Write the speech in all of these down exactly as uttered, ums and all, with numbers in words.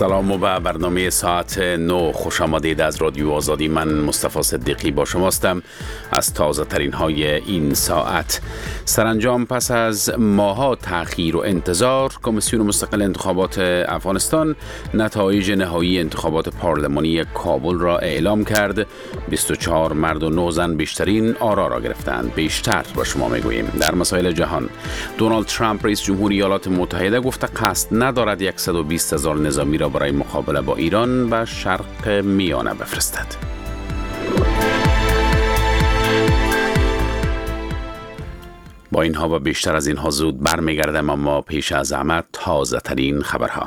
سلام و به برنامه ساعت نو خوش آمدید. از رادیو آزادی من مصطفی صدیقی با شماستم. از تازه ترین های این ساعت: سرانجام پس از ماها تأخیر و انتظار، کمیسیون مستقل انتخابات افغانستان نتایج نهایی انتخابات پارلمانی کابل را اعلام کرد. بیست و چهار مرد و نه زن بیشترین آرا را گرفتند. بیشتر با شما میگوییم. در مسائل جهان، دونالد ترامپ رئیس جمهوری ایالات متحده گفته قصد ندارد صد و بیست هزار نظامی را برای مقابله با ایران به شرق میانه بفرستد. با اینها و بیشتر از اینها زود برمیگردم، اما پیش از همه تازه ترین خبرها.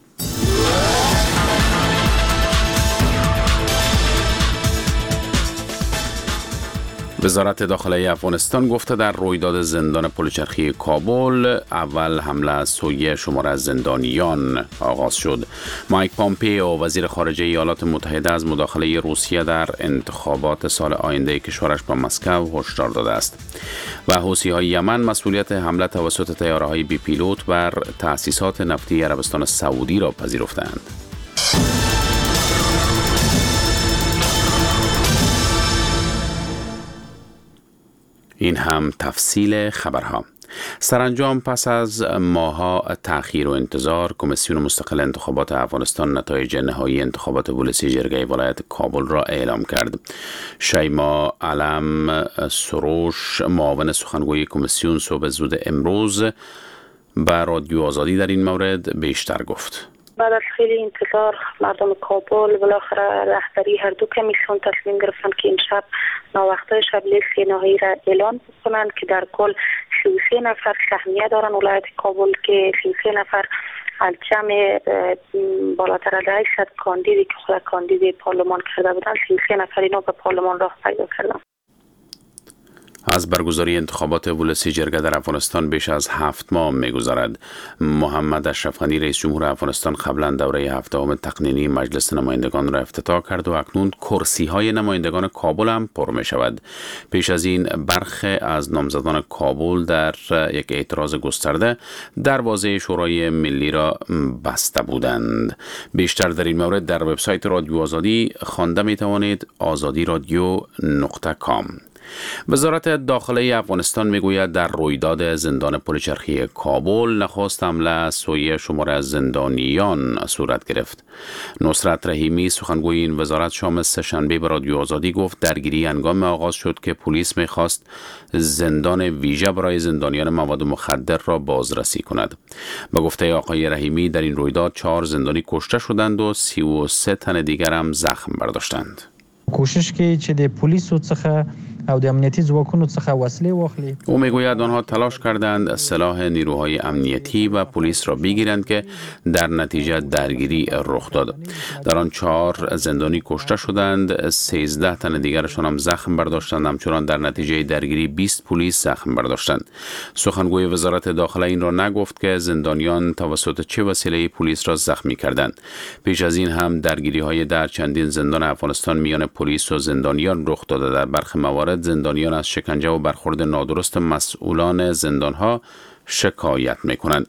وزارت داخلی افغانستان گفته در رویداد زندان پلچرخی کابل اول حمله از سوی شمار از زندانیان آغاز شد. مایک پامپیو وزیر خارجه ایالات متحده از مداخله روسیه در انتخابات سال آینده کشورش با مسکو هشدار داده است. و حوثی‌های یمن مسئولیت حمله توسط طیاره‌های بی پیلوت بر تأسیسات نفتی عربستان سعودی را پذیرفتند. این هم تفصیل خبرها. سرانجام پس از ماها تأخیر و انتظار، کمیسیون مستقل انتخابات افغانستان نتایج نهایی انتخابات ولسی جرگه ولایت کابل را اعلام کرد. شیما علم سروش، معاون سخنگوی کمیسیون، صبح زود امروز به رادیو آزادی در این مورد بیشتر گفت. بعد از خیلی انتظار مردم کابل بالاخره رهبری هر دو کمیسیون تصمیم گرفتند که این شب ناوقته شب لیست نهایی را اعلان کنند که در کل سی و سه نفر سهمیه دارن ولایت کابل، که سی و سه نفر از جمع بالاتر از هشتصد کاندیدی که خود کاندید پارلمان کرده بودند، سی و سه نفر اینا به پارلمان راه پیدا کردند. از برگزاری انتخابات ولسی جرگه در افغانستان بیش از هفت ماه می‌گذرد. محمد اشرف غنی رئیس جمهور افغانستان قبلا دوره هفتم تقنینی مجلس نمایندگان را افتتاح کرد و اکنون کرسی‌های نمایندگان کابل هم پر می‌شود. پیش از این برخی از نامزدان کابل در یک اعتراض گسترده دروازه شورای ملی را بسته بودند. بیشتر در این مورد در وبسایت رادیو آزادی خوانده می‌توانید: آزادی رادیو نقطه کام. وزارت داخلی افغانستان میگوید در رویداد زندان پلچرخی کابل نخست حمله سوی شمار از زندانیان صورت گرفت. نصرت رحیمی سخنگوی این وزارت شام سه‌شنبه به رادیو آزادی گفت درگیری هنگام آغاز شد که پلیس میخواست زندان ویژه برای زندانیان مواد مخدر را بازرسی کند. به گفته آقای رحیمی در این رویداد چهار زندانی کشته شدند و سی و سه تن دیگر هم زخم برداشتند. کوشش که چې د پولیسو څخه او د امنیتي ځواکونو څخه وسلې واخلي. او میگوید آنها تلاش کردند سلاح نیروهای امنیتی و پلیس را بگیرند که در نتیجه درگیری رخ داد. در آن چهار زندانی کشته شدند، سیزده تن دیگرشان هم زخم برداشتند. همچنان در نتیجه درگیری بیست پلیس زخم برداشتند. سخنگوی وزارت داخله این را نگفت که زندانیان توسط چه وسیله پلیس را زخمی کردند. پیش از این هم درگیری های در چندین زندان افغانستان میان پلیس و زندانیان رخ داده. در برخی موارد زندانیان از شکنجه و برخورد نادرست مسئولان زندانها شکایت میکنند.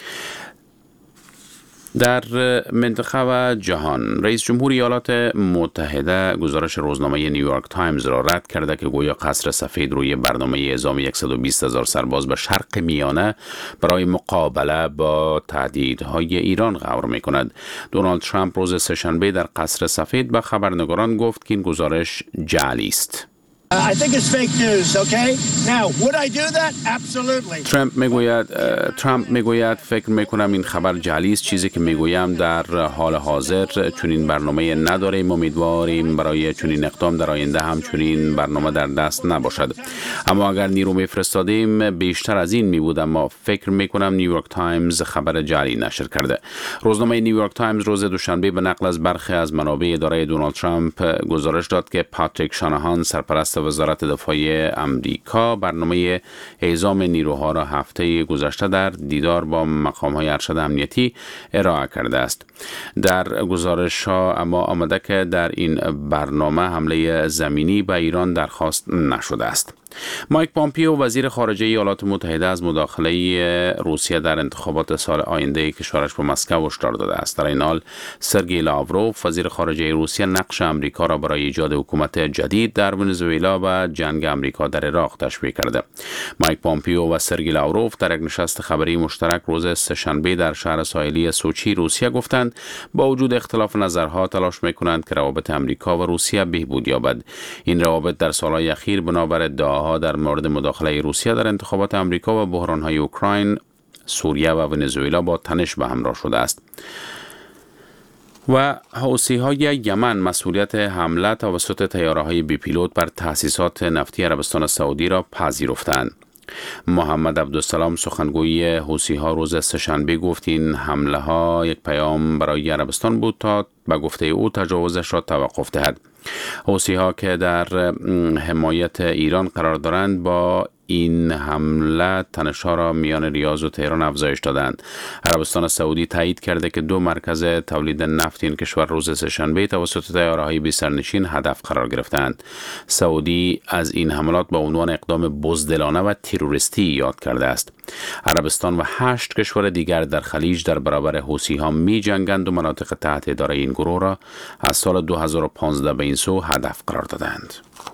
در منطقه و جهان، رئیس جمهور ایالات متحده گزارش روزنامه نیویورک تایمز را رد کرده که گویا قصر سفید روی برنامه اعزام صد و بیست هزار سرباز به شرق میانه برای مقابله با تهدیدهای ایران غور میکند. دونالد ترامپ روز سه‌شنبه در قصر سفید به خبرنگاران گفت که این گزارش جعلی است. I think it's fake news, okay? Now, would I do that? Absolutely. ترامپ میگوید ترامپ میگوید فکر میکنم این خبر جعلی است. چیزی که میگویم در حال حاضر چنین برنامه نداریم. امیدواریم برای چنین اقدام در آینده هم چنین برنامه در دست نباشد. اما اگر نیرو میفرستادیم بیشتر از این میبود. اما فکر میکنم نیویورک تایمز خبر جعلی نشر کرده. روزنامه نیویورک تایمز روز دوشنبه به نقل از برخی از منابع اداره دونالد ترامپ گزارش داد که پاتریک شاناهان سرپرست وزارت دفاع امریکا برنامه اعزام نیروها را هفته گذشته در دیدار با مقام‌های ارشد امنیتی ارائه کرده است. در گزارش ها اما آمده که در این برنامه حمله زمینی به ایران درخواست نشده است. مایک پامپیو وزیر خارجه ایالات متحده از مداخله روسیه در انتخابات سال آینده کشورش با مسکو هشدار داده است. در این حال سرگئی لاوروف وزیر خارجه روسیه نقش آمریکا را برای ایجاد حکومت جدید در ونزوئلا و جنگ آمریکا در عراق تشبیه کرده. مایک پامپیو و سرگئی لاوروف در یک نشست خبری مشترک روز سه‌شنبه در شهر ساحلی سوچی روسیه گفتند با وجود اختلاف نظرها تلاش می‌کنند که روابط آمریکا و روسیه بهبود یابد. این روابط در سال‌های اخیر بنابر ادعاها در مورد مداخله روسیه در انتخابات آمریکا و بحران‌های اوکراین، سوریه و ونزوئلا با تنش به همراه شده است. و حوثی‌های یمن مسئولیت حمله توسط طیاره‌های بی پیلوت بر تأسیسات نفتی عربستان سعودی را پذیرفتند. محمد عبدالسلام سخنگوی حوثی‌ها روز سه‌شنبه گفت این حمله ها یک پیام برای عربستان بود تا به گفته او تجاوزش را توقف دهد. حوثی‌ها که در حمایت ایران قرار دارند با این حمله تنش‌ها را میان ریاض و تهران افزایش دادند. عربستان سعودی تایید کرده که دو مرکز تولید نفت این کشور روز سه‌شنبه توسط طیاره‌های بی سرنشین هدف قرار گرفتند. سعودی از این حملات به عنوان اقدام بزدلانه و تروریستی یاد کرده است. عربستان و هشت کشور دیگر در خلیج در برابر حوثی‌ها می‌جنگند و مناطق تحت اداره این گروه را از سال دو هزار و پانزده به این سو هدف قرار دادند.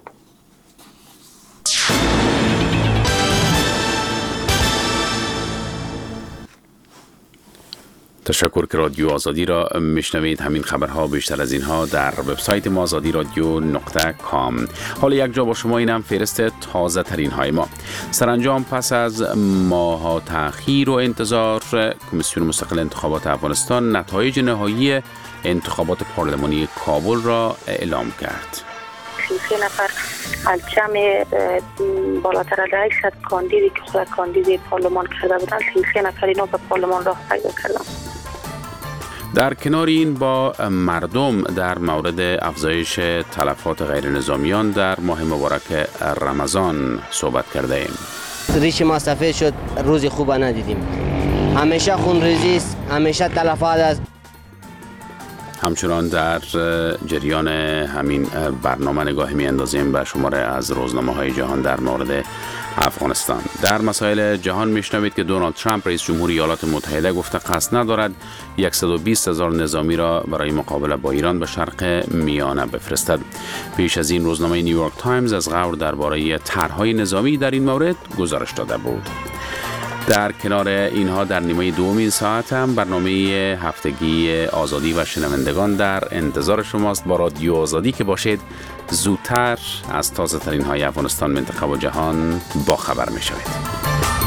تشکر که رادیو آزادی را میشنوید. همین خبرها بیشتر از اینها در وبسایت ما آزادی رادیو نقطه کام. حالا یک جا با شما اینم فهرست تازه ترین های ما. سرانجام پس از ماها تأخیر و انتظار کمیسیون مستقل انتخابات افغانستان نتایج نهایی انتخابات پارلمانی کابل را اعلام کرد. سه نفر از جمع بالاتر از هشتصد کاندیدی که خود کاندید پارلمان کرده بودند، سه نفر اینا به پارلمان راه پیدا کردند. در کنار این با مردم در مورد افزایش تلفات غیر نظامیان در ماه مبارک رمضان صحبت کرده ایم. ریش ما سفید شد، روزی خوب ندیدیم. همیشه خونریزی است، همیشه تلفات است. همچنان در جریان همین برنامه نگاهی می اندازیم به شماره از روزنامه های جهان در مورد افغانستان. در مسائل جهان میشنوید که دونالد ترامپ رئیس جمهور ایالات متحده گفته قصد ندارد صد و بیست هزار نظامی را برای مقابله با ایران به شرق میانه بفرستد. پیش از این روزنامه نیویورک تایمز از غور درباره طرحهای نظامی در این مورد گزارش داده بود. در کنار اینها در نیمه دوم این ساعت هم برنامه هفتگی آزادی و شنوندگان در انتظار شماست. با رادیو آزادی که باشید زودتر از تازه ترین های افغانستان، منطقه و جهان با خبر می شوید.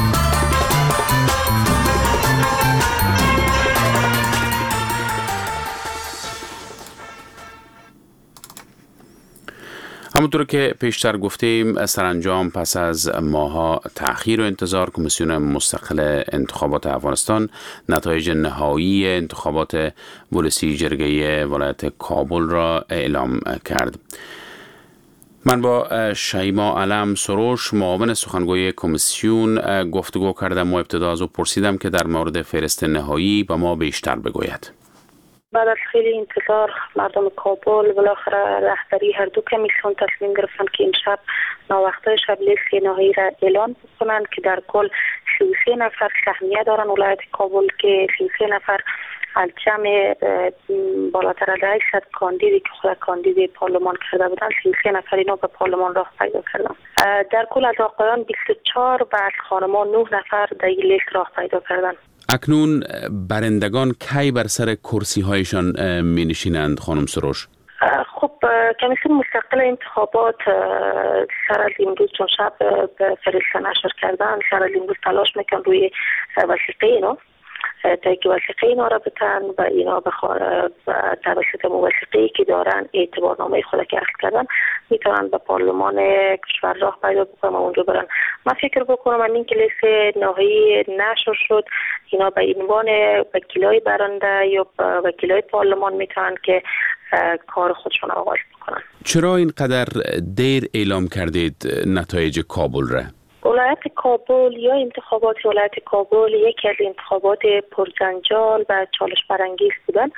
همونطور که پیشتر گفتیم سرانجام پس از ماها تأخیر و انتظار کمیسیون مستقل انتخابات افغانستان نتایج نهایی انتخابات ولسی جرگه ولایت کابل را اعلام کرد. من با شیما علم سروش معاون سخنگوی کمیسیون گفتگو کردم و ابتدا از او پرسیدم که در مورد فهرست نهایی به ما بیشتر بگوید. بعد از خیلی انتظار مردم کابل بالاخره رهبری هر دو کمیسیون تصمیم گرفتن که این شب ناوقته شب لیست نهایی را اعلان بکنند که در کل سی و سه نفر سهمیه دارن ولایت کابل که سی و سه نفر از جمع بالاتر از هشتصد کاندیدی که خود کاندید پارلمان کرده بودند، سی و سه نفر اینا به پارلمان راه پیدا کردند. در کل از آقایان بیست و چهار و از خانمان نه نفر در این لیست راه پیدا کردند. اکنون برندگان کی بر سر کرسی هایشان می نشینند خانم سروش؟ خب کمیسیون مستقل انتخابات سر از امروز چون شب به فرشته نشر کردن، سر از امروز تلاش میکن روی وثیقه اینا تا که وثیقه اینا را بتن و اینا بخواه توسط موثقه‌ای که دارن اعتبارنامه خود که اخذ کردن میتونن به پارلمان کشور راه پیدا بکنن و اونجا برن. من فکر بکنم این که لیست نهایی نشر شد اینا به عنوان وکیلای برنده یا وکیلای پارلمان میتونن که کار خودشون آغاز بکنن. چرا اینقدر دیر اعلام کردید نتایج کابل را؟ ولایت کابل یا انتخابات ولایت کابل یکی از انتخابات پرجنجال و چالش برانگیز بودن.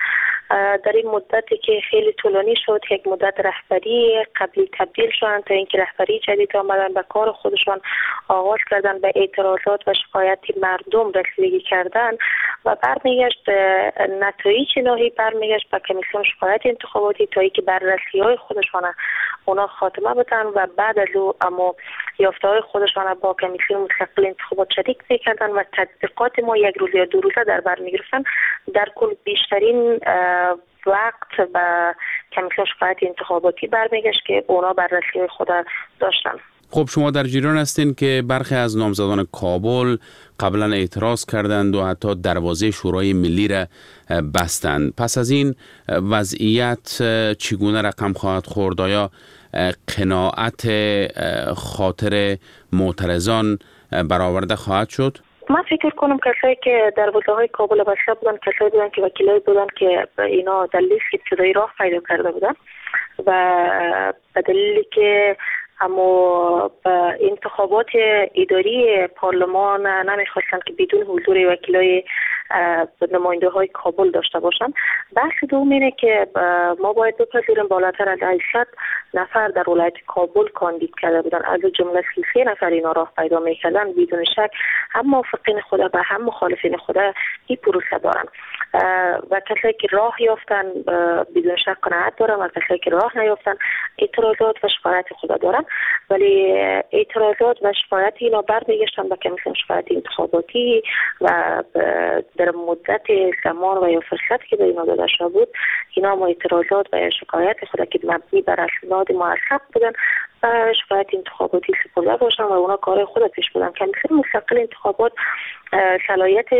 در این مدتی که خیلی طولانی شد، یک مدت رهبری قبلی تبدیل شدن تا اینکه رهبری جدید آمدن به کار خودشان آغاز کردن، به اعتراضات و شکایت مردم رسیدگی کردن و برمیگشت نتایج نهایی برمیگشت به کمیسیون شکایت انتخاباتی تا اینکه بررسی های خودشان اونا خاتمه بدن و بعد از او اما یافته های خودشان با کمیسیون مستقل انتخابات شریک میکردن و تطبیقات ما یک روز یا دو روزه در بر میگرفتن. در کل بیشترین وقت به کمیسیون شکایت انتخاباتی برمیگشت که اونا بررسی های خود داشتن. خب شما در جریان هستین که برخی از نامزدان کابل قبلا اعتراض کردند و حتی دروازه شورای ملی را بستند. پس از این وضعیت چگونه رقم خواهد خورد؟ آیا قناعت خاطر معترضان برآورده خواهد شد؟ من فکر کنم کسایی که دروازه های کابل بسته بودن کسایی بودن که وکیلای بودن که اینا در لیست ابتدایی راه پیدا کرده بودن و به دلیلی که اما انتخابات اداری پارلمان نمیخواستن که بدون حضور وکیلای نماینده های کابل داشته باشن. بحث دوم اینه که ما باید بپذیریم بالاتر از هشتصد نفر در ولایت کابل کاندید کرده بودن، از جمله سی و سه نفر اینا راه پیدا میکردن. بدون شک هم موافقین خدا و هم مخالفین خدا این پروسه دارن و کسایی که راه یافتن بدون شک قناعت دارن و کسایی که راه نیافتن اعتراضات و شکایت خدا دارن. ولی اعتراضات و شکایت اینا برمیگشتن به کمیسیون شکایت انتخاباتی و در مدت زمان و یا فرصت که به اینا داده شده بود اینا ما اعتراضات و شکایت خود که مبنی بر اسناد موثق بودن و شکایت انتخاباتی سپرده باشن و اونا کار خود پیش بردن. کمیسیون مستقل انتخابات صلاحیت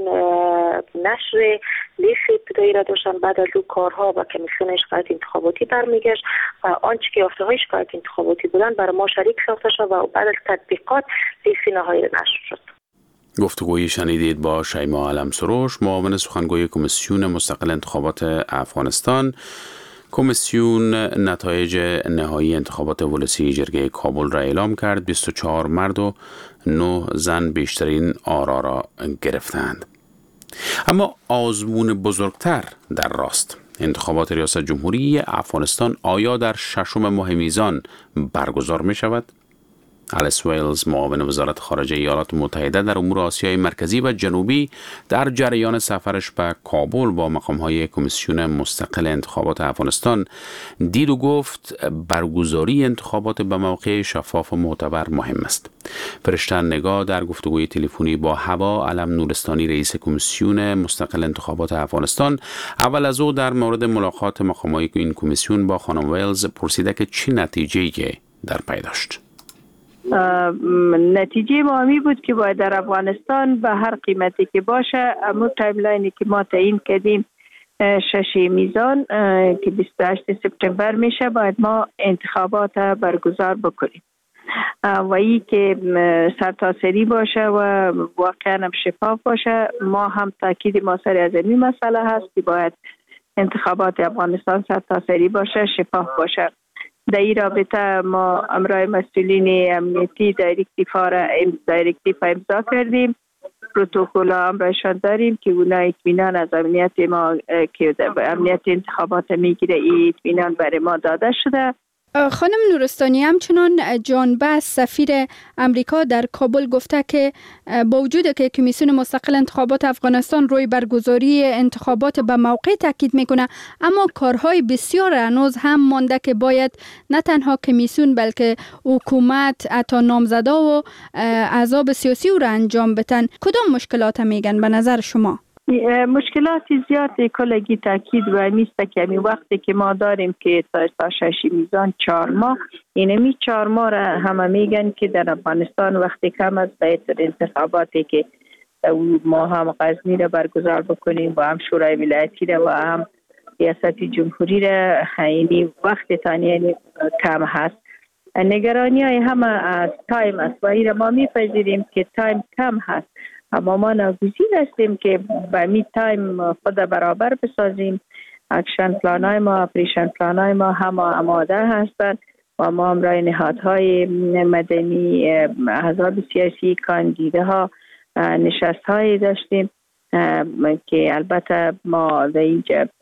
نشر لیست ابتدایی را داشتن، بعد از او کارها و کمیسیون شکایت انتخاباتی برمیگشت و آنچه که یافته های شکایت انتخاباتی بودن برای ما شریک ساخته شد و بعد از تطبیقات لیست نهایی نشر شد. گفتگویی شنیدید با شیماء علمسروش، معاون سخنگوی کمیسیون مستقل انتخابات افغانستان. کمیسیون نتایج نهایی انتخابات ولسی جرگه کابل را اعلام کرد. بیست و چهار مرد و نه زن بیشترین آرا را گرفتند. اما آزمون بزرگتر در راست. انتخابات ریاست جمهوری افغانستان آیا در ششم ماه میزان برگزار می شود؟ الیس ویلز، معاون وزارت خارجه ایالات متحده در امور آسیای مرکزی و جنوبی، در جریان سفرش به کابل با مقام‌های کمیسیون مستقل انتخابات افغانستان دید و گفت برگزاری انتخابات به موقع شفاف و معتبر مهم است. فرشته نگاه در گفتگوی تلفنی با هوا علم نورستانی، رئیس کمیسیون مستقل انتخابات افغانستان، اول از او در مورد ملاقات مقام‌های این کمیسیون با خانم ویلز پرسیده که چه نتیجه‌ای در پی داشت. نتیجه ما همی بود که باید در افغانستان به هر قیمتی که باشه امو تایملاینی که ما تعیین کردیم شش میزان که بیست و هشت سپتامبر میشه باید ما انتخابات برگزار بکنیم و ای که سرتاسری باشه و واقعا هم شفاف باشه. ما هم تاکید ما سر از این مسئله هست که باید انتخابات افغانستان سرتاسری باشه، شفاف باشه. در این رابطه ما امرای مسئولین امنیتی دایرکتیف امضا کردیم، پروتکل امرایشان داریم که اونا اطمینان از امنیت ما که امنیت انتخابات میگیره، این اطمینان برای ما داده شده. خانم نورستانی، همچنان جان باس سفیر امریکا در کابل گفته که با وجود که کمیسیون مستقل انتخابات افغانستان روی برگزاری انتخابات به موقع تاکید میکنه، اما کارهای بسیار هنوز هم مانده که باید نه تنها کمیسیون بلکه حکومت، حتی نامزدا و احزاب سیاسی او را انجام بدن. کدام مشکلات میگن به نظر شما؟ مشکلات زیادی کلگی تاکید و نیست که می وقتی که ما داریم که تا شش میزان چهار ماه، اینمی چهار ماه را همه میگن که در افغانستان وقتی کم از بهتر انتخاباتی که ما هم غزنی را برگزار بکنیم و هم شورای ولایتی را و هم ریاست جمهوری را، اینی وقت تانی کم هست. نگرانی های همه از تایم است و این را ما میپذیریم که تایم کم هست، اما ما ناگزیر هستیم که به می تایم خود برابر بسازیم. اکشن پلان های ما، اپریشن پلان های ما همه آماده هستند و ما هم رای نهادهای مدنی، احزاب سیاسی، کاندیده ها نشست هایی داشتیم که البته ما در اینجا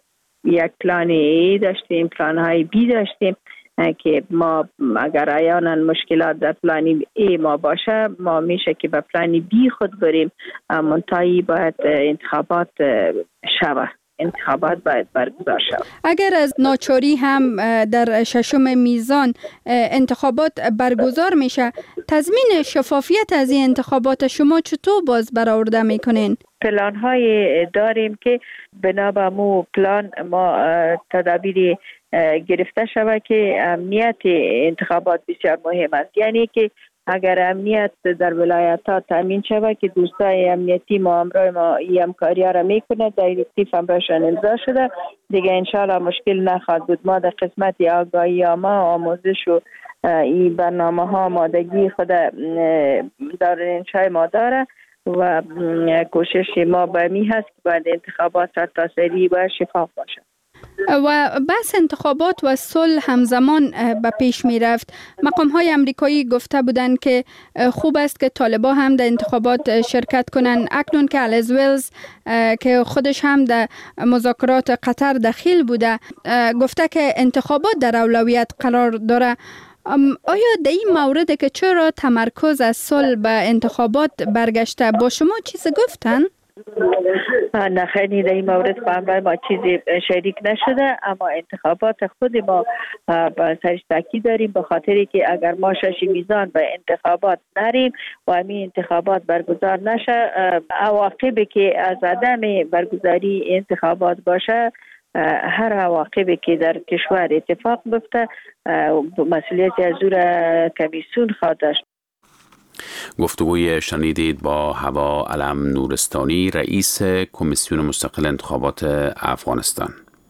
یک پلان ای داشتیم، پلان های بی داشتیم که ما اگر عیانا مشکلات در پلان ای ما باشه ما میشه که به پلان بی خود بریم، منتهی باید انتخابات شود. انتخابات باید برگزار شود. اگر از ناچاری هم در ششم میزان انتخابات برگزار میشه، تضمین شفافیت از این انتخابات شما چطور باز برآورده میکنین؟ پلان های داریم که بنا به مو پلان ما تدابیر گرفته شود که امنیت انتخابات بسیار مهم است. یعنی که اگر امنیت در ولایت ها تامین شود که دوستای امنیتی ما همراه ما این همکاری ها را میکنه، دایرکتیو همراهشان امضا شده دیگه انشالله مشکل نخواهد بود. ما در قسمت آگاهی ما آموزش و این برنامه ها آمادگی خود در انشای ما داره و کوشش ما به می هست که باید انتخابات تا سری و شفاف باشه. و بس انتخابات و صلح همزمان به پیش می رفت. مقام های امریکایی گفته بودند که خوب است که طالبان هم در انتخابات شرکت کنند. اکنون که الیس ولز که خودش هم در مذاکرات قطر دخیل بوده گفته که انتخابات در اولویت قرار داره. آیا در این مورد که چرا تمرکز از صلح به انتخابات برگشته با شما چیز گفتن؟ نه خیلی در این مورد با همراه ما چیزی شریک نشده، اما انتخابات خود ما با سرش تاکید داریم به خاطری که اگر ما شش میزان به انتخابات نریم و همین انتخابات برگزار نشه، عواقبی که از عدم برگزاری انتخابات باشه، هر عواقبی که در کشور اتفاق بیفته مسئولیت از او را کمیسیون خواهد داشت. گفتگوی شنیدید با هوا علم نورستانی، رئیس کمیسیون مستقل انتخابات افغانستان.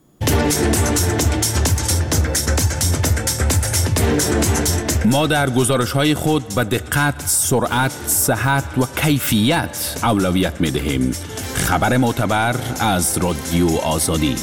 ما در گزارش‌های خود به دقت، سرعت، صحت و کیفیت اولویت می‌دهیم. خبر معتبر از رادیو آزادی.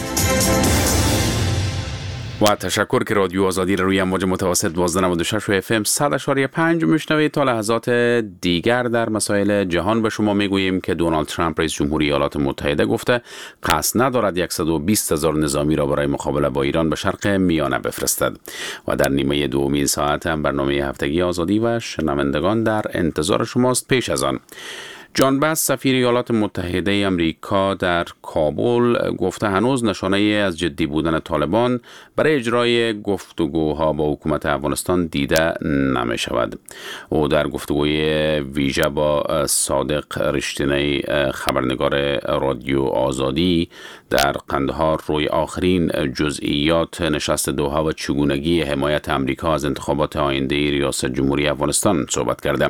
و تشکر که رادیو آزادی را روی امواج متوسط دوازده نود و شش و اف ام صد و پنج میشنوید. تا لحظات دیگر در مسائل جهان به شما میگوییم که دونالد ترامپ رئیس جمهوری ایالات متحده گفته قصد ندارد صد و بیست هزار نظامی را برای مقابله با ایران به شرق میانه بفرستد. و در نیمه دومین ساعت هم برنامه هفتگی آزادی و شنوندگان در انتظار شماست. پیش از آن جان باس سفیر ایالات متحده امریکا در کابل گفته هنوز نشانه از جدی بودن طالبان برای اجرای گفتگوها با حکومت افغانستان دیده نمی شود. او در گفتگوی ویژه با صادق رشتینی خبرنگار رادیو آزادی در قندهار روی آخرین جزئیات نشست دوحه و چگونگی حمایت امریکا از انتخابات آینده ریاست جمهوری افغانستان صحبت کرده.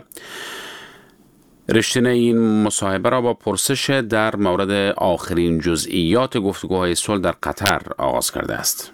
رشتین این مصاحبه را با پرسش در مورد آخرین جزئیات گفتگوهای صلح در قطر آغاز کرده است.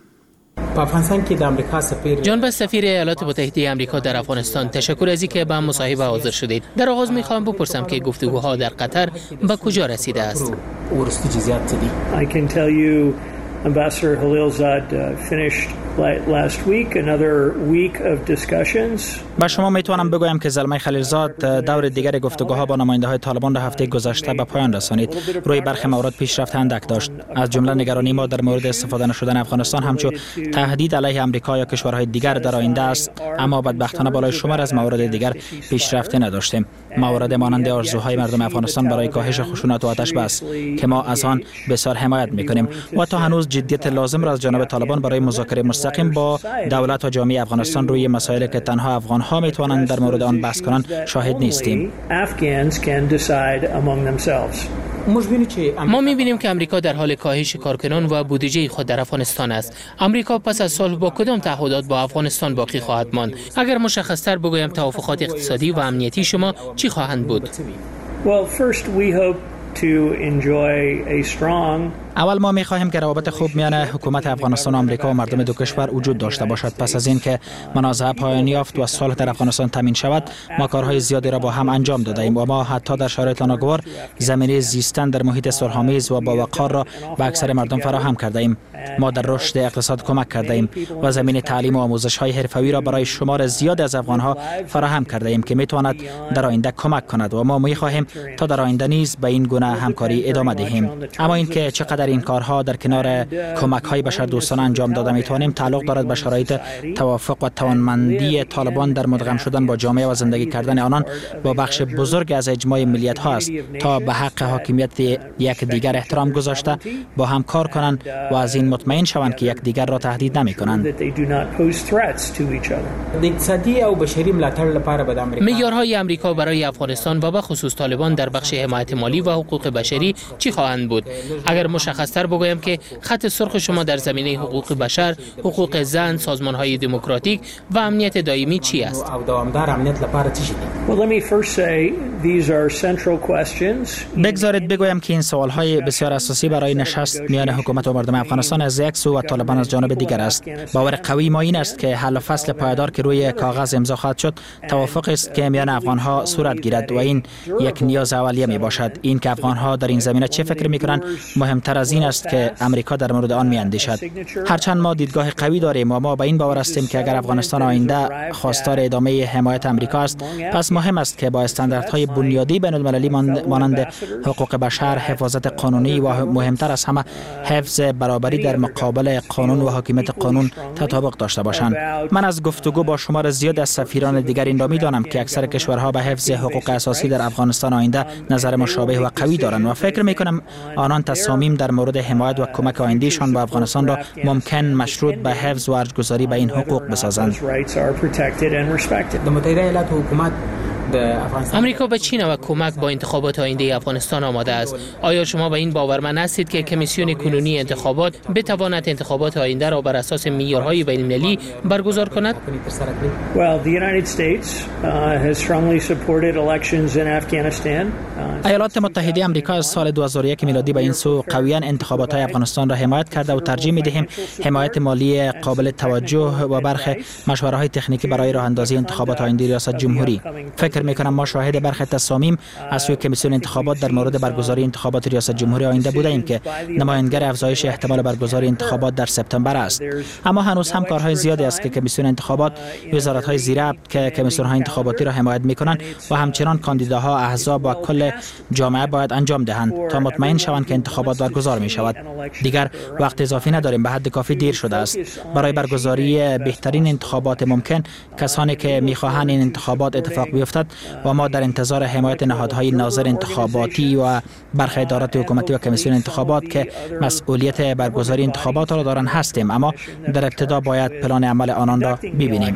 جان باس سفیر ایالات متحده آمریکا در افغانستان، تشکر از اینکه به مصاحبه حاضر شدید. در آغاز میخوام بپرسم که گفتگوها در قطر به کجا رسیده است؟ I can tell you Ambassador Khalilzad uh, finished last week another week of discussions. با شما میتوانم بگویم که زلمه خلیلزاد دور دیگر گفتگوها با نماینده های طالبان را هفته گذشته به پایان رسانید. روی برخی موارد پیشرفت اندک داشت. از جمله نگرانی ما در مورد استفاده نشدن افغانستان همچون تهدید علیه آمریکا یا کشورهای دیگر در آینده است، اما بدبختانه بالای شمار از موارد دیگر پیشرفت نداشتیم. موارد مانند آرزوهای مردم افغانستان برای کاهش خشونت و آتش بس که ما از آن بسیار حمایت میکنیم و تا هنوز جدیت لازم را از جانب طالبان برای مذاکره مستقیم با دولت و جامعه افغانستان روی مسائلی که تنها افغان ها میتوانند در مورد آن بحث کنند شاهد نیستیم. ما می‌بینیم که امریکا در حال کاهش کارکنان و بودجه خود در افغانستان است. امریکا پس از صلح با کدام تعهدات با افغانستان باقی خواهد ماند؟ اگر مشخص‌تر بگویم توافقات اقتصادی و امنیتی شما چی خواهند بود؟ Well, first we hope to enjoy a strong اول ما می‌خواهیم که روابط خوب میان حکومت افغانستان و آمریکا و مردم دو کشور وجود داشته باشد. پس از این که منازعه پایان یافت و صلح در افغانستان تامین شود، ما کارهای زیادی را با هم انجام دادیم و ما حتی در شرایط ناگوار زمینه زیستن در محیط صلح‌آمیز و با وقار را به اکثر مردم فراهم کرده ایم. ما در رشد اقتصاد کمک کرده ایم و زمینه تعلیم و آموزش‌های حرفه‌ای را برای شمار زیاد از افغان‌ها فراهم کرده ایم که می‌تواند در آینده کمک کند و ما می‌خواهیم تا در آینده نیز به این گونه همکاری ادامه دهیم. اما اینکه چقدر این کارها در کنار کمک های بشردوستانه انجام داده می توانیم تعلق دارد به شرایط توافق و توانمندی طالبان در مدغم شدن با جامعه و زندگی کردن آنان با بخش بزرگ از اجماع ملیت ها است تا به حق حاکمیت یک دیگر احترام گذاشته با هم کار کنند و از این مطمئن شوند که یک دیگر را تهدید نمی کنند. اقتصادی او بشری ملاتړ لپاره به امریکا معیارهای امریکا برای افغانستان و به خصوص طالبان در بخش حمایت مالی و حقوق بشری چی خواهند بود؟ اگر مشخص‌تر بگویم که خط سرخ شما در زمینه حقوق بشر، حقوق زن، سازمان‌های دموکراتیک و امنیت دائمی چی است؟ او دوامدار امنیت لپاره چی بگذارید بگویم که این سوال‌های بسیار اساسی برای نشست میان حکومت و مردم افغانستان از یک سو و طالبان از جانب دیگر است. باور قوی ما این است که حل و فصل پایدار که روی کاغذ امضا خواهد شد توافق است که میان افغان‌ها صورت گیرد و این یک نیاز اولیه می باشد. این که افغان‌ها در این زمینه چه فکر می‌کنند مهمتر از این است که امریکا در مورد آن می‌اندیشد. هرچند ما دیدگاه قوی داریم و ما به این باور هستیم که اگر افغانستان آینده خواستار ادامه حمایت امریکا است، پس مهم است که با استانداردهای بنیادی بین‌المللی مانند حقوق بشر، حفاظت قانونی و مهمتر از همه حفظ برابری در مقابل قانون و حاکمیت قانون تطابق داشته باشند. من از گفتگو با شمار زیاد از سفیران دیگر این را می‌دانم که اکثر کشورها به حفظ حقوق اساسی در افغانستان آینده نظر مشابه و قوی دارند و فکر می‌کنم آنان تصامیم در مورد حمایت و کمک آیندهشان به افغانستان را ممکن مشروط به حفظ و ارزگذاری به این حقوق بسازند. د متحده ایالات حکومت امریکا به چین و کمک با انتخابات آینده افغانستان آماده است. آیا شما به این باورمند هستید که کمیسیون کنونی انتخابات بتواند انتخابات آینده را بر اساس معیارهای بین‌المللی برگزار کند؟ ایالات متحده آمریکا از سال دو هزار و یک میلادی به این سو قویاً انتخابات افغانستان را حمایت کرده و ترجیح می‌دهیم حمایت مالی قابل توجه و برخی مشوره‌های تکنیکی برای راه اندازی انتخابات آینده ریاست جمهوری. فکر می‌کنم ما شاهد برخی تصامیم از سوی کمیسیون انتخابات در مورد برگزاری انتخابات ریاست جمهوری آینده بودیم که نمایانگر افزایش احتمال برگزاری انتخابات در سپتامبر است. اما هنوز هم کارهای زیادی است که کمیسیون انتخابات، وزارت‌های زیرربط که کمیسیون‌های انتخاباتی را حمایت می‌کنند و همچنان کاندیداها، احزاب و کل جامعه باید انجام دهند تا مطمئن شوند که انتخابات برگزار می‌شود. دیگر وقت اضافی نداریم، به حد کافی دیر شده است. برای برگزاری بهترین انتخابات ممکن کسانی که می‌خواهند این انتخابات اتفاق بیفتد و ما در انتظار حمایت نهادهای ناظر انتخاباتی و برخی ادارات حکومتی و کمیسیون انتخابات که مسئولیت برگزاری انتخابات را دارند هستیم، اما در ابتدا باید پلان عمل آنان را ببینیم.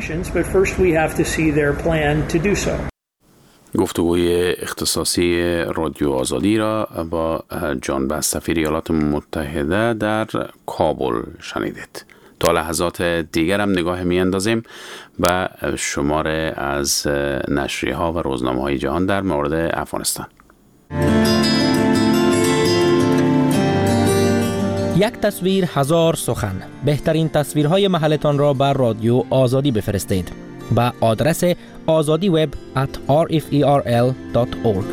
گفتگوی اختصاصی رادیو آزادی را با جان بس سفیر ایالات متحده در کابل شنیدید. تا لحظات دیگر هم نگاه می اندازیم به شمار از نشریه ها و روزنامه های جهان در مورد افغانستان. یک تصویر هزار سخن. بهترین تصویرهای محلتان را بر رادیو آزادی بفرستید به آدرس آزادی وب ات آر اف ای آر ال دات اورگ.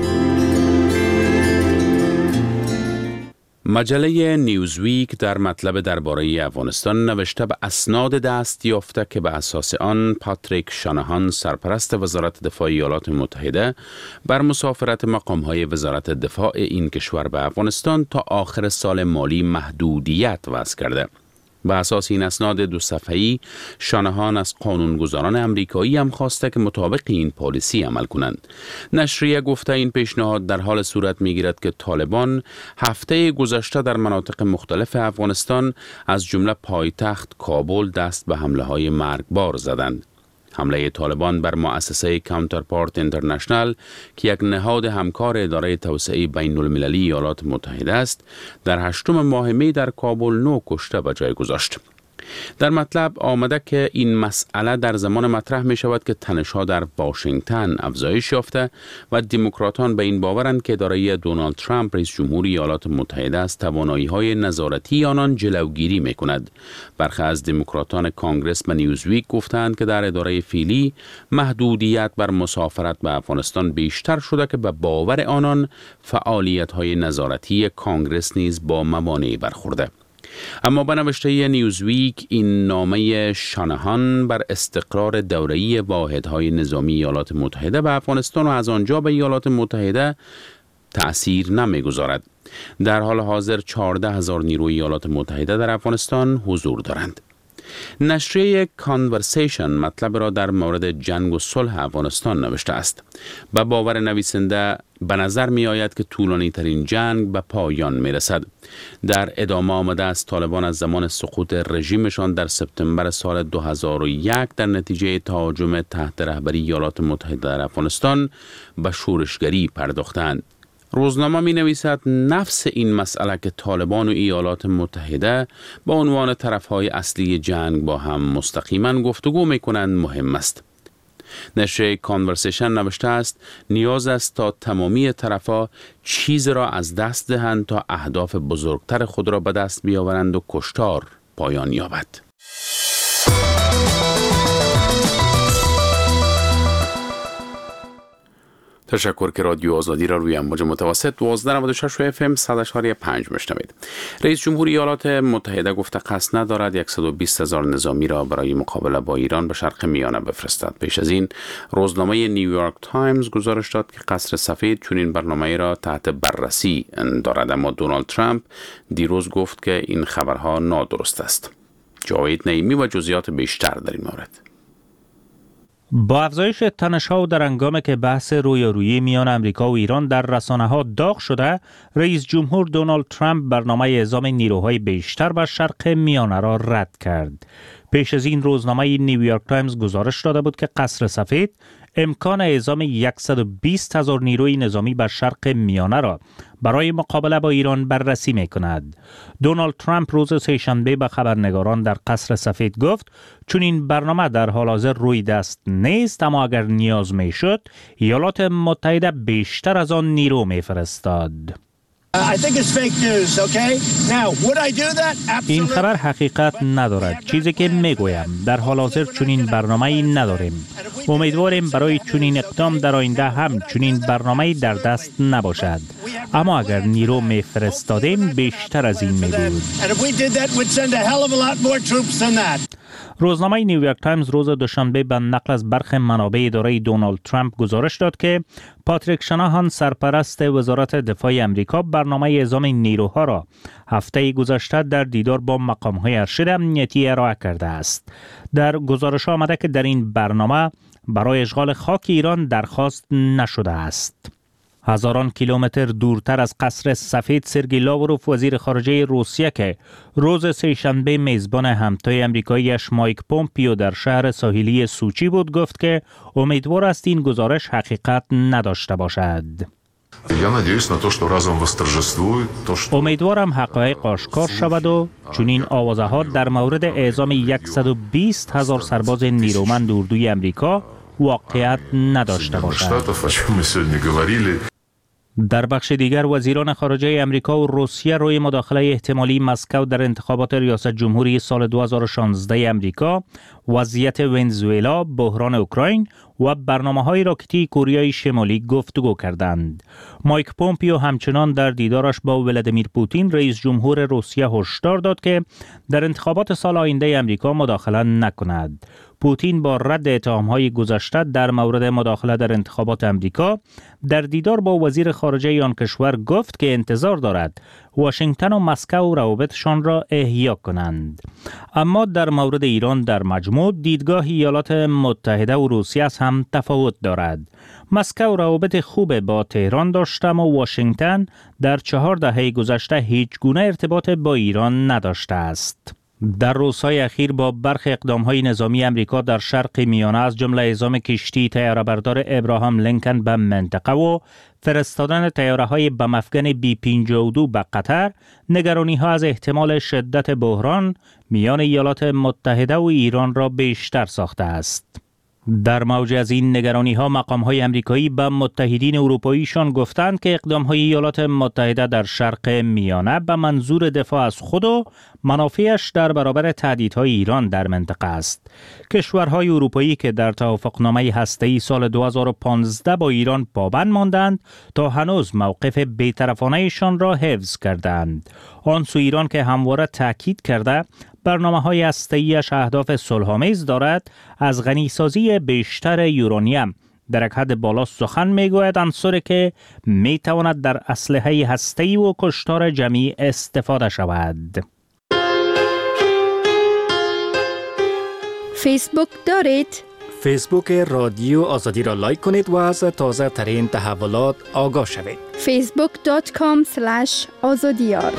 مجله نیوزویک در مطلب درباره افغانستان نوشته به اسناد دست یافته که به اساس آن پاتریک شانهان سرپرست وزارت دفاع ایالات متحده بر مسافرت مقام‌های وزارت دفاع این کشور به افغانستان تا آخر سال مالی محدودیت وضع کرده. به اساس این اسناد دو صفحه‌ای شانهان از قانونگذاران امریکایی هم خواسته که مطابق این پالیسی عمل کنند. نشریه گفته این پیشنهاد در حال صورت می‌گیرد که طالبان هفته گذشته در مناطق مختلف افغانستان از جمله پایتخت کابل دست به حمله‌های مرگبار زدند. حمله طالبان بر مؤسسه کانترپارت اینترنشنال که یک نهاد همکار اداره توسعه بین المللی ایالات متحده است، در هشتم ماه می در کابل نو کشته به جای گذاشت. در مطلب آمده که این مسئله در زمان مطرح می شود که تنش‌ها در واشنگتن افزایش یافته و دموکراتان به این باورند که اداره دونالد ترامپ رئیس جمهور ایالات متحده از توانایی‌های نظارتی آنان جلوگیری می کند. برخی از دموکراتان کانگرس به نیوزویک گفتند که در اداره فعلی محدودیت بر مسافرت به افغانستان بیشتر شده که به باور آنان فعالیت‌های نظارتی کانگرس نیز با موانعی برخورده. اما به نوشته نیوزویک این نامه شانهان بر استقرار دوره‌ای واحدهای نظامی ایالات متحده به افغانستان و از آنجا به ایالات متحده تأثیر نمیگذارد. در حال حاضر چهارده هزار نیروی ایالات متحده در افغانستان حضور دارند. نشریه کانورسیشن مطلب را در مورد جنگ و صلح افغانستان نوشته است. به باور نویسنده به نظر می آید که طولانی ترین جنگ به پایان می رسد. در ادامه آمده است طالبان از زمان سقوط رژیمشان در سپتامبر سال دو هزار و یک در نتیجه تهاجم تحت رهبری ایالات متحده در افغانستان به شورشگری پرداختند. روزنامه می نویسد نفس این مسئله که طالبان و ایالات متحده به عنوان طرفهای اصلی جنگ با هم مستقیما گفتگو می کنند مهم است. نشریه کانورسیشن نوشته است نیاز است تا تمامی طرفها چیز را از دست دهند تا اهداف بزرگتر خود را به دست بیاورند و کشتار پایان یابد. تشکر که رادیو آزادی را روی امواج متوسط دوازده نود و شش اف ام صد و پنج میشنوید. رئیس جمهور ایالات متحده گفته قصد ندارد صد و بیست هزار نظامی را برای مقابله با ایران به شرق میانه بفرستد. پیش از این روزنامه نیویورک تایمز گزارش داد که قصر سفید چنین برنامه‌ای را تحت بررسی دارد، اما دونالد ترامپ دیروز گفت که این خبرها نادرست است. جاوید نعیمی و جزئیات بیشتر در این مورد. با افزایش تنش‌ها و در هنگامی که بحث رویارویی میان امریکا و ایران در رسانه‌ها داغ شده، رئیس جمهور دونالد ترامپ برنامه اعزام نیروهای بیشتر به شرق میانه را رد کرد. پیش از این روزنامه نیویورک تایمز گزارش داده بود که قصر سفید امکان اعزام صد و بیست هزار نیروی نظامی به شرق میانه را برای مقابله با ایران بررسی می کند. دونالد ترامپ روز سه‌شنبه به خبرنگاران در قصر سفید گفت چون این برنامه در حال حاضر روی دست نیست، اما اگر نیاز می شد ایالات متحده بیشتر از آن نیرو می فرستاد. این خبر حقیقت ندارد. چیزی که میگویم در حال حاضر چنین برنامه‌ای نداریم. امیدواریم برای چنین اقدام در آینده هم چنین برنامه‌ای در دست نباشد. اما اگر نیرو میفرستادیم بیشتر از این میبود. روزنامه نیویورک تایمز روز دوشنبه به نقل از برخی منابع اداره دونالد ترامپ گزارش داد که پاتریک شناهان سرپرست وزارت دفاع امریکا برنامه اعزام نیروها را هفته گذشته در دیدار با مقام‌های ارشد امنیتی ارائه کرده است. در گزارش آمده که در این برنامه برای اشغال خاک ایران درخواست نشده است. هزاران کیلومتر دورتر از قصر سفید سرگئی لاوروف وزیر خارجه روسیه که روز سه‌شنبه میزبان همتای امریکاییش مایک پومپیو در شهر ساحلی سوچی بود گفت که امیدوار است این گزارش حقیقت نداشته باشد. امیدوارم حقایق آشکار شود و چنین آوازه‌ها در مورد اعزام صد و بیست هزار سرباز نیرومند اردوی امریکا واقعیت نداشته باشد. در بخش دیگر وزیران خارجه امریکا و روسیه روی مداخله احتمالی مسکو در انتخابات ریاست جمهوری سال دو هزار و شانزده امریکا، وضعیت ونزوئلا، بحران اوکراین و برنامه‌های راکتی کره شمالی گفتگو کردند. مایک پومپیو همچنان در دیدارش با ولادیمیر پوتین رئیس جمهور روسیه هشدار داد که در انتخابات سال آینده امریکا مداخله نکند. پوتین با رد اتهام‌های گذشته در مورد مداخله در انتخابات امریکا در دیدار با وزیر خارجه آن کشور گفت که انتظار دارد واشنگتن و مسکو روابطشان را احیا کنند. اما در مورد ایران در مجموع دیدگاه ایالات متحده و روسیه هم تفاوت دارد. مسکو روابط خوب با تهران داشته اما واشنگتن در چهار دهه گذشته هیچ گونه ارتباط با ایران نداشته است. در روزهای اخیر با برخی اقدام‌های نظامی امریکا در شرق میانه از جمله اعزام کشتی طیاره‌بردار ابراهام لینکن به منطقه و فرستادن طیاره‌های بم افکن بی پنجاه و دو به قطر، نگرانی‌ها از احتمال شدت بحران میان ایالات متحده و ایران را بیشتر ساخته است. در موج از این نگرانی‌ها مقام‌های آمریکایی به متحدین اروپاییشان گفتند که اقدام‌های ایالات متحده در شرق میانه به منظور دفاع از خود و منافعش در برابر تهدیدهای ایران در منطقه است. کشورهای اروپایی که در توافقنامه هسته‌ای سال دو هزار و پانزده با ایران پابند ماندند تا هنوز موقف بی‌طرفانه‌شان را حفظ کردند. آن سو ایران که همواره تاکید کرده برنامه‌های هسته‌ای‌اش اهداف صلح‌آمیز دارد، از غنیسازی بیشتر یورانیم در یک حد بالا سخن میگوید، عنصری که میتواند در اسلحه هسته‌ای و کشتار جمعی استفاده شود. فیسبوک دارید؟ فیسبوک رادیو آزادی را لایک کنید و از تازه ترین تحولات آگاه شوید. فیسبوک دات کام اسلش آزادیار.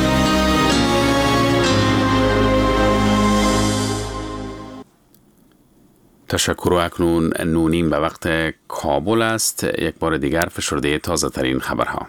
تشکر. و اکنون نونیم به وقت کابل است. یک بار دیگر فشرده تازه ترین خبرها.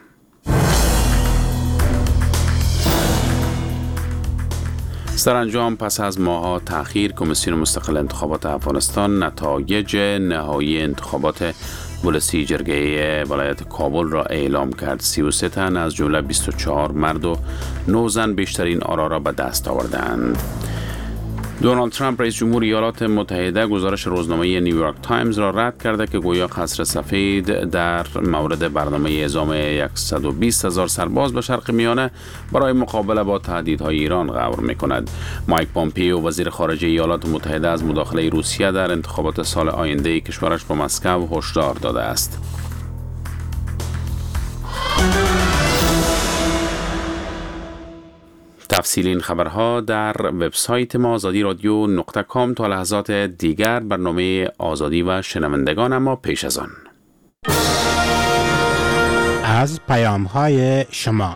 سرانجام پس از ماه‌ها تأخیر، کمیسیون مستقل انتخابات افغانستان نتایج نهایی انتخابات ولسی جرگه ولایت کابل را اعلام کرد. سی و سه تن از جمله بیست و چهار مرد و نه زن بیشترین آرا را به دست آوردند. دونالد ترامپ رئیس جمهور ایالات متحده گزارش روزنامه نیویورک تایمز را رد کرده که گویا قصر سفید در مورد برنامه اعزام صد و بیست هزار سرباز به شرق میانه برای مقابله با تهدیدهای ایران غور می‌کند. مایک پامپیو وزیر خارجه ایالات متحده از مداخله روسیه در انتخابات سال آینده کشورش به مسکو هشدار داده است. تفصیل این خبرها در وبسایت ما آزادی رادیو نقطه کام. تا لحظات دیگر برنامه آزادی و شنوندگان، اما پیش از آن از پیام های شما.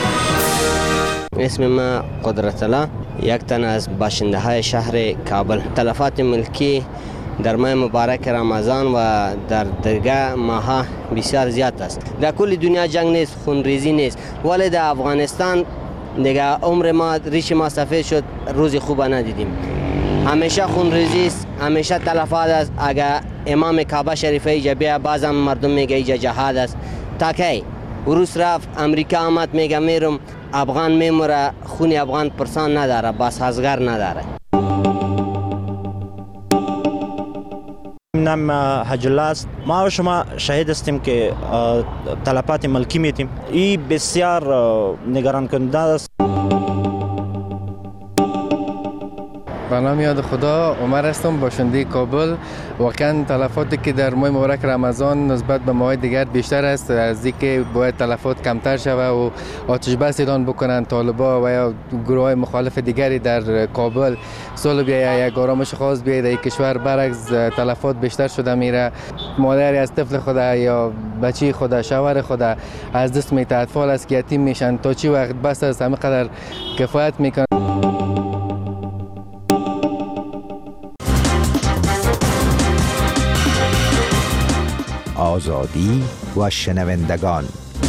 اسم ما قدرت الله، یک تن از باشنده های شهر کابل. تلفات ملکی در ماه مبارک رمضان و در دیگر ماها بسیار زیاد است. در کل دنیا جنگ نیست، خونریزی نیست، ولی در افغانستان دیگه عمر ما ریش ما سفید شد، روزی خوب ندیدیم. همیشه خونریزی است، همیشه تلفات است. اگر امام کعبه شریفه ایجا بیا، بازم مردم میگه ایجا جهاد است. تا کی؟ روس رفت، امریکا آمد، میگه میرم، افغان میموره، خون افغان پرسان نداره، باس هزگر نداره. نام حج الله است. ما و شما شاهد هستیم که تلفات ملکی میتیم. این بسیار نگران کننده است. به نام یاد خدا، عمر هستم، باشنده کابل. واقعا تلفاتی که در ماه مبارک رمضان نسبت به ماه دیگر بیشتر است، از اینکه باید تلفات کمتر شود و آتش بس اعلان بکنن طالبا و یا گروه مخالف دیگری در کابل. سال بیا یک آرامش خاص بیاید در کشور، برعکس تلفات بیشتر شده میره. مادری از طفل خدا یا بچی خدا، شوهر خدا از دست میته، اطفال از که یتیم میشن. تا چی وقت بس است همه قدر کفایت میکنن. آزادی و شنوندگان.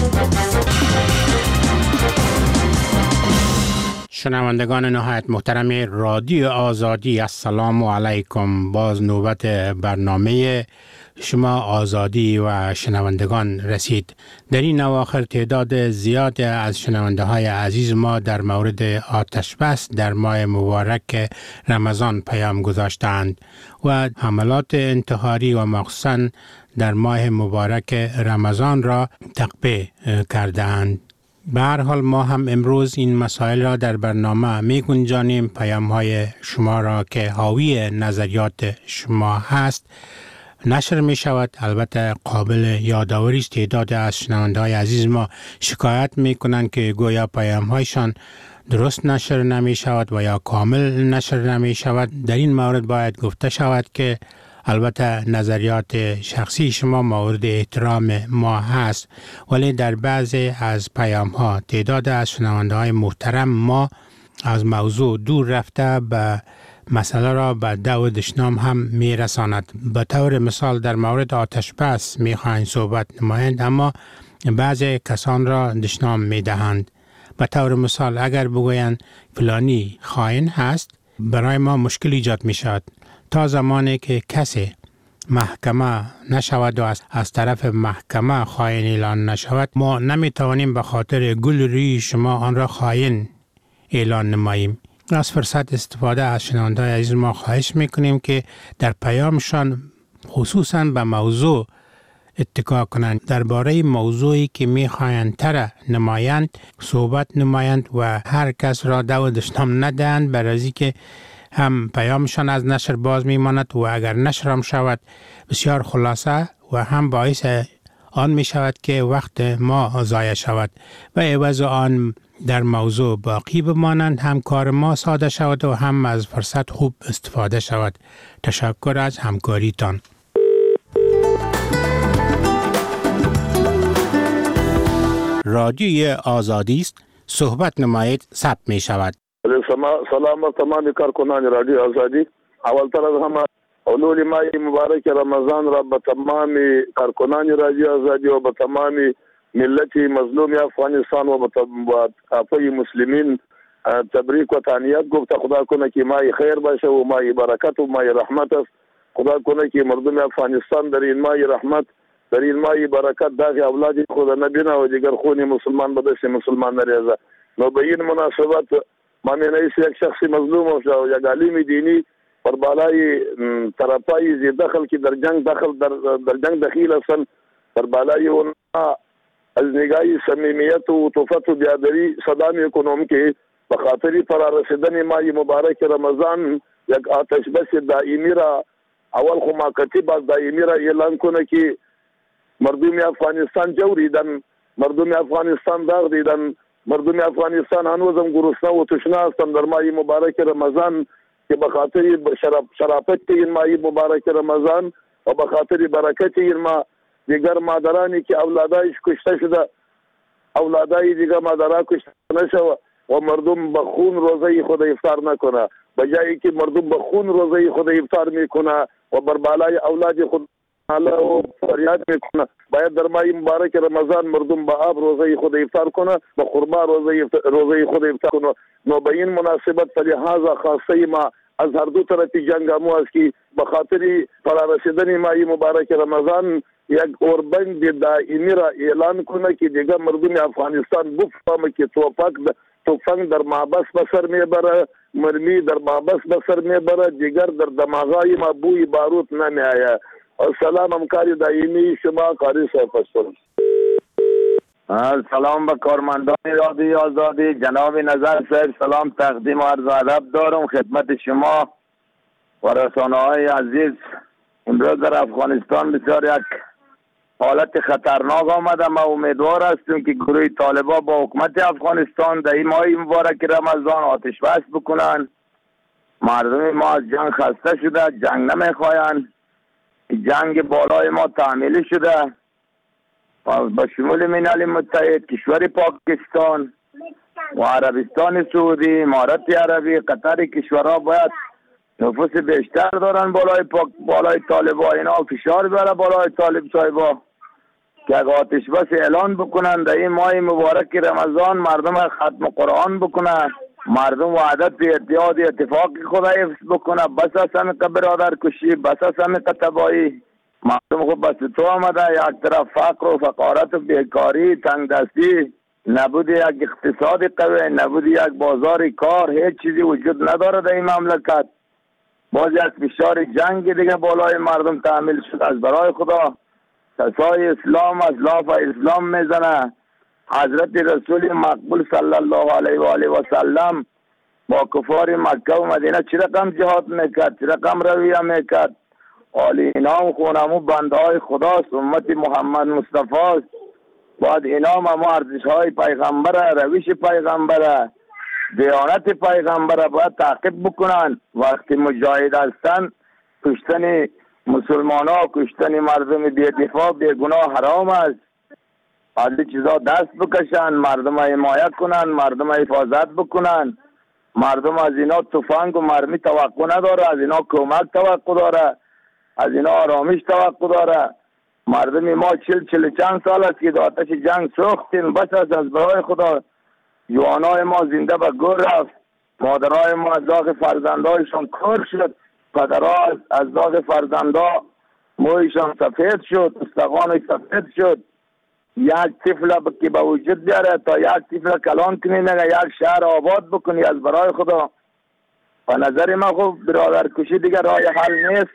شنوندگان نهایت محترم رادیو آزادی، السلام علیکم. باز نوبت برنامه شما آزادی و شنوندگان رسید. در این اواخر تعداد زیاد از شنونده های عزیز ما در مورد آتش بس در ماه مبارک رمضان پیام گذاشتند و حملات انتحاری و مخصوصاً در ماه مبارک رمضان را تقبیح کردند. به هر حال ما هم امروز این مسائل را در برنامه می گنجانیم. پیام های شما را که حاوی نظریات شما هست نشر می شود. البته قابل یادآوری است تعداد از شنونده های عزیز ما شکایت می کنند که گویا پیام هایشان درست نشر نمی شود و یا کامل نشر نمی شود. در این مورد باید گفته شود که البته نظریات شخصی شما مورد احترام ما هست، ولی در بعضی از پیام ها تعداد از شنونده های محترم ما از موضوع دور رفته به مسئله را به دو دشنام هم می رساند. به طور مثال در مورد آتش بس می خواهند صحبت نمایند، اما بعضی کسان را دشنام می دهند. به طور مثال اگر بگویند فلانی خائن هست، برای ما مشکل ایجاد می شود. تا زمانی که کسی محکمه نشود و از, از طرف محکمه خائن اعلان نشود، ما نمی توانیم به خاطر گل روی شما آن را خائن اعلان نماییم. از فرصت استفاده از شنونده عزیز ما خواهش میکنیم که در پیامشان خصوصا به موضوع اتکا کنند، درباره موضوعی که میخواهند تر نمایند صحبت نمایند و هر کس را دو دشنام ندهند، برای که هم پیامشان از نشر باز میماند و اگر نشر هم شود بسیار خلاصه و هم باعث آن می شود که وقت ما ضایع شود و عوض آن در موضوع باقی بمانند، هم کار ما ساده شود و هم از فرصت خوب استفاده شود. تشکر از همکاریتان. رادیوی آزادی است، صحبت نمایید، ثبت می شود. سلام بر تمام کارکنان رادیو آزادی. اولتر از همه حلول ماه مبارک رمضان را به تمام کارکنان رادیو آزادی و به تمام ملت مظلوم افغانستان و به کافه مسلمین تبریک و تهنیت گفت. خدا کنه که ماه خیر باشه و ماه برکت و ماه رحمت است. خدا کنه که مردم افغانستان در این ماه رحمت، در این ماه برکت داغ اولاد خدا نبینه و دیگر خون مسلمان به دست مسلمان نریزه. نو به این مناسبت ما می‌نویس یک شخص مظلوم و یک عالم دینی بر بالای طرفای زی دخل که در جنگ دخل در, در جنگ دخیل هستند، بر بالای اون از نگاه صمیمیت و طفت و بیادری صدا میکنم که به خاطر فرارسیدن ماه مبارک رمضان یک آتش بس دائمی را اول خو ما کتیب دائمی را اعلان کنه که مردم افغانستان جوریدن، مردم افغانستان داغ دیدن، مردم افغانستان هنوزم گرسنه و تشنه هستند در ماه مبارک رمضان که به خاطر شرافت این ماه مبارک رمضان و به خاطر برکت این ماه دیگر مادرانی که اولادایش کشته شده، اولادای دیگر مادرها کشته نشوه و مردم به خون روزه خود افطار نکنه، به جایی که مردم به خون روزه خود افطار میکنه و بر بالای اولاد خود الله و فریاد میکنه، باید در ماه مبارک رمضان مردم به آب روزه خود افطار کنه، به خرما روزه روزه خود افطار کنه. نو به این مناسبت فلهذا خاصه ما از هر دو طرف جنگ امو است که به خاطر فرارسیدن ماه مبارک رمضان یک اوربند دائمی را اعلان کنه که دیگه مردم افغانستان بفهمه که توفق توفنگ در محبس بسر میبره، مرمی در محبس بسر میبره، دیگر در دماغای ما بوی بارود نمیآید. سلام همکاری دائمی شما قاری صاحب هستم. سلام به کارمندان رادیو آزادی. جناب نظر صاحب سلام تقدیم و عرض ادب دارم خدمت شما و رسانه‌های عزیز. امروز در افغانستان بسیار یک حالت خطرناک آمده. ما امیدوار هستیم که گروه طالبان با حکومت افغانستان در این ماه مبارک رمضان آتش بس بکنن. مردم ما از جنگ خسته شده، جنگ نمیخواین، جنگ بالای ما تعمیلی شده و با شمول ملل متحد، کشور پاکستان و عربستان سعودی، امارات عربی، قطر کشورها باید نفوس بیشتر دارن بالای پاک بالای طالبان، اینا فشار بیاره بالای طالب صاحبا که اگه آتش بس اعلان بکنن در این ماه مبارک رمضان، مردم ختم قرآن بکنن، مردم وعدت به اتحاد اتفاق خدا حفظ بکنه، بس از همه که برادر کشی، بس از همه که تبایی، مردم خود بس تو آمده، یک طرف فقر و فقارت و بیکاری، تنگ دستی، نبود یک اقتصاد قوی، نبود یک بازار کار، هیچ چیزی وجود نداره در این مملکت. باز یک فشار جنگ دیگه بالای مردم تعمیل شد. از برای خدا کسای اسلام از لاف اسلام میزنه. حضرت رسول مقبول صلی الله علیه و آله و سلم با کفار مکه و مدینه چه رقم جهاد میکرد، چه رقم رویه میکرد. آل اینام خونمو بنده های خداست، امت محمد مصطفی است. باید اینام هم ارزش های پیغمبره، روش پیغمبره، دیانت پیغمبره باید تعقیب بکنن. وقتی مجاهد هستن کشتن مسلمان ها، کشتن مردم بی دفاع بی گناه حرام است. از این چیزا دست بکشن، مردم حمایت کنن، مردم حفاظت بکنن. مردم از اینا تفنگ و مرمی توقع نداره، از اینا کمک توقع داره، از اینا آرامش توقع داره. مردم ما چل چل چند سال است که در آتش جنگ سوختیم. بس از از برای خدا جوانای ما زنده به گور رفت، مادرای ما از داغ فرزندایشان کور شد، پدرها از داغ فرزندا مویشان سفید شد، استخوانش سفید شد. یک طفل که به وجود بیاره تا یک طفل کلان کنی نگه یک شهر آباد بکنی. از برای خدا و نظر ما خوب برادر کشی دیگر راه حل نیست،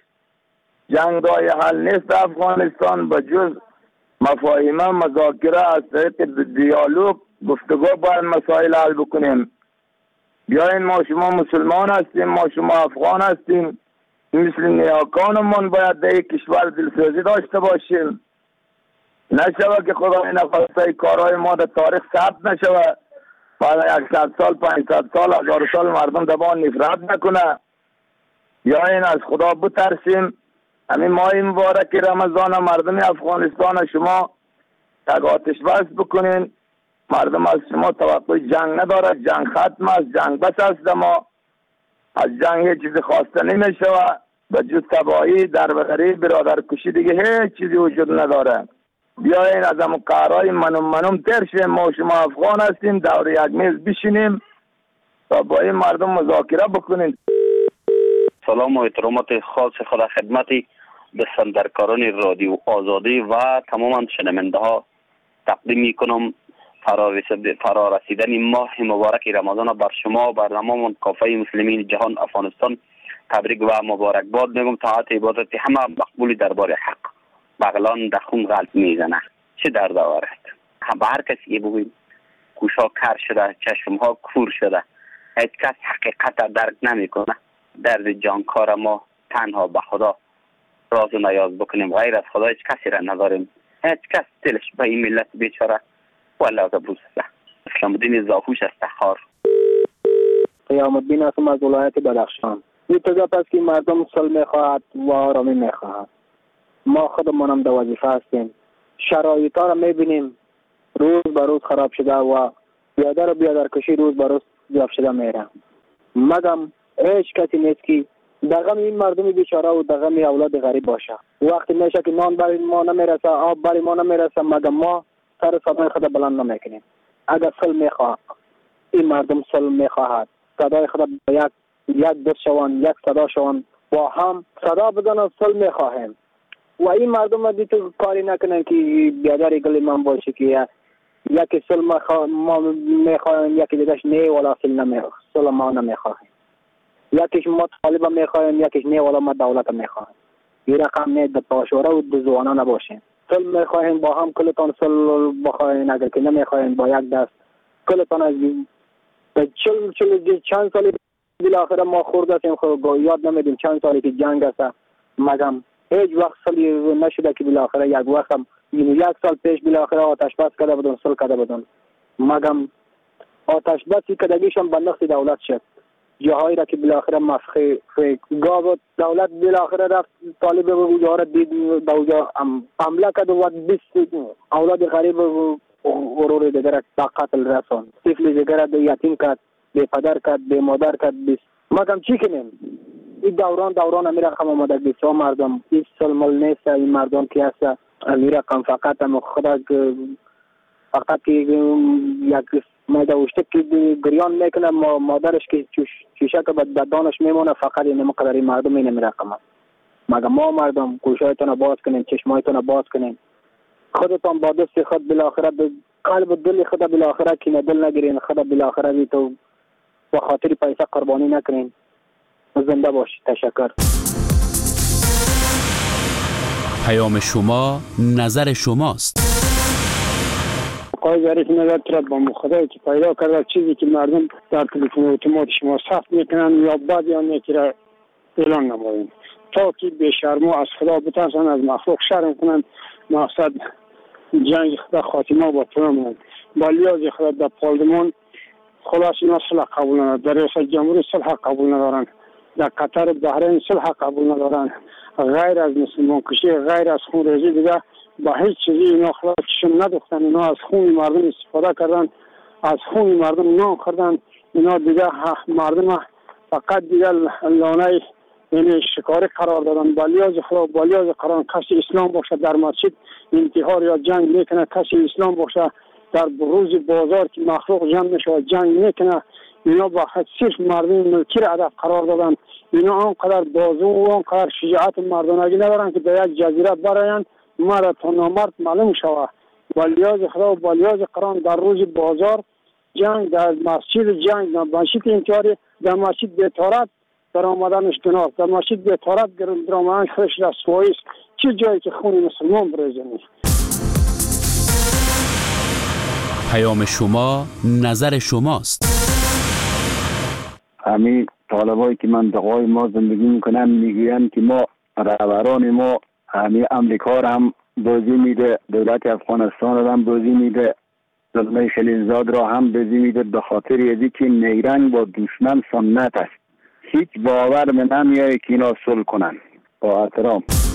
جنگ راه حل نیست. افغانستان به جز مفاهمه مذاکره از طریق دیالوگ گفتگو باید مسائل حل بکنیم. بیاین ما شما مسلمان هستیم، ما شما افغان هستیم، مثل نیاکانمون باید در یک کشور دلسوزی داشته باشیم، نشوه که خدای نخواسته کارهای ما در تاریخ ثبت نشوه، بعد یکصد سال پانصد سال هزار سال مردم دبان نفرت نکنه. یا این از خدا بترسیم. همین ماه مبارک رمضان مردم افغانستان شما یک آتش بس بکنین. مردم از شما توقع جنگ نداره، جنگ ختم است، جنگ بس است. ما از جنگ هیچ چیزی خواسته نمیشوه، به جز تباهی، دربدری، برادر کشی دیگه هیچ چیزی وجود نداره. بیاین از همون قهرهای منم منم تر شیم. ما شما افغان هستیم، دور یک میز بشینیم تا با این مردم مذاکره بکنیم. سلام و احترامات خاص خدا خدمتی به سندرکاران رادیو آزادی و تمام شنونده ها تقدیم می کنم. فرا رسیدن ماه مبارک رمضان بر شما و بر تمام کافه مسلمین جهان افغانستان تبریک و مبارکباد میگم. طاعت عبادت همه مقبول دربار حق. بغلان در خون غلط میزنه، چه درد آورد. به هر کسی بگویم گوشا کر شده، چشم ها کور شده، هیچ کس حقیقت درک نمیکنه. درد جانکار ما تنها به خدا راز و نیاز بکنیم، غیر از خدا هیچ کسی را نداریم. هیچ کس دلش به این ملت بیچاره والله زبوس است. اسلام الدین زاهوش است تخار. قیام الدین هستم از ولایت بدخشان. این تضاد است که مردم صلح میخواهد و آرامی میخواهد. ما خودمون هم در وظیفه هستیم. شرایط ها را میبینیم روز به روز خراب شده و بیادر و بیادرکشی روز به روز زیاد شده میره. مگم هیچ کسی نیست که در غم این مردم بیچاره و در غم اولاد غریب باشه. وقتی میشه که نان برای ما نمیرسه، آب برای ما نمیرسه، مگم ما سر صدای خود بلند نمیکنیم. اگر صلح میخواه، این مردم صلح میخواهد، صدای خود یک یک دست شوان، یک صدا شوان، با هم صدا بزنن صلح میخواهیم. و این مردم دیگه کاری نکنن که بیادر گلی من باشه که یکی صلح ما میخواهیم، یکی دیگهش نه ولا صلح نمیخواهیم، صلح ما نمیخواهیم. یکیش ما طالب میخواهیم، یکیش نه ولا ما دولت میخواهیم. این رقم نه در پاشوره و در زوانا نباشیم. صلح میخواهیم با هم کلتان صلح بخواهیم، اگر که نمیخواهیم با یک دست کلتان از چل چل چند سالی بالاخره ما خورده هستیم، خود یاد نمیدیم چند سالی که جنگ است. مگم هیچ وقت صلح نشده که بالاخره یک وقت هم یک سال پیش بالاخره آتش بس کرده بودن، صلح کرده بودن. مگم آتش بسی کردگیشان به نقص دولت شد. جاهایی را که بالاخره مسخه گاو دولت بالاخره رفت طالب اونجا را دید به اونجا حمله کرد و بیست اولاد غریب و غرور دیگر را قتل رساند. طفل دیگر را یتیم کرد، بی پدر کرد، بی مادر کرد. بیست مگم چی کنیم؟ این دوران دوران امیر رقم آمده بیست مردم این سلمل نیست. این مردم که هست امیر رقم فقط هم خدا فقط که یک مایده وشته که گریان میکنه، مادرش که چیشه که به دانش میمونه، فقط این مقدر این مردم این امیر رقم. مگه ما مردم گوشایتون باز کنیم، چشمایتون باز کنیم، خودتان با دست خود بالاخره قلب و دل خود بالاخره که دل نگیرین، خود بالاخره بی تو با خاطر پیسه قربانی نکنین. زنده باشی. تشکر. پیام شما نظر شماست. آقای ظریف نظر ترد با خدایی که پیدا کرده چیزی که مردم در تلفن اتومات شما سخت میکنن یا بعد یا یکی را اعلان نمایید تا که به شرم از خدا بترسن، از مخلوق شرم کنن، مقصد جنگ خدا خاتمه با تمام با لیاز خدا در پارلمان خلاص اینا صلح قبول ندارن، در ریاست جمهوری صلح قبول ندارن، در قطر بحرین صلح قبول ندارن. غیر از مسلمان کشی، غیر از خون ریزی دیگه با هیچ چیزی اینا خلاصشون ندختن. اینا از خون مردم استفاده کردن، از خون مردم نان خوردن. اینا دیگه مردم فقط دیگه لانه یعنی شکاری قرار دادن. با لیاز خدا با لیاز قرار کسی اسلام باشه در مسجد انتحار یا جنگ میکنه، کسی اسلام باشه در روز بازار که مخلوق جمع میشه جنگ میکنه. اینا با صرف مردم ملکی را هدف قرار دادن. اینا آنقدر بازو و آنقدر شجاعت مردانگی ندارن که در یک جزیره براین مرد و نامرد معلوم شود. با لیاز خدا و با لیاز قرآن در روز بازار جنگ، در مسجد جنگ، در مسجد انتحاری، در مسجد بی‌طهارت در آمدنش گناه، در مسجد بی‌طهارت در آمدنش خودش رسوایی است. چه جایی که خون مسلمان بریزه؟ پیام شما نظر شماست. همین طالبایی که منطقه‌های ما زندگی میکنن میگویند که ما رهبران ما همه امریکا را هم بازی میده، دولت افغانستان را هم بازی میده، زلمه خلیلزاد را هم بازی میده، به خاطر یزی که نیرنگ با دشمن سنت است. هیچ باور به نمیاره که اینا صلح کنن. با احترام.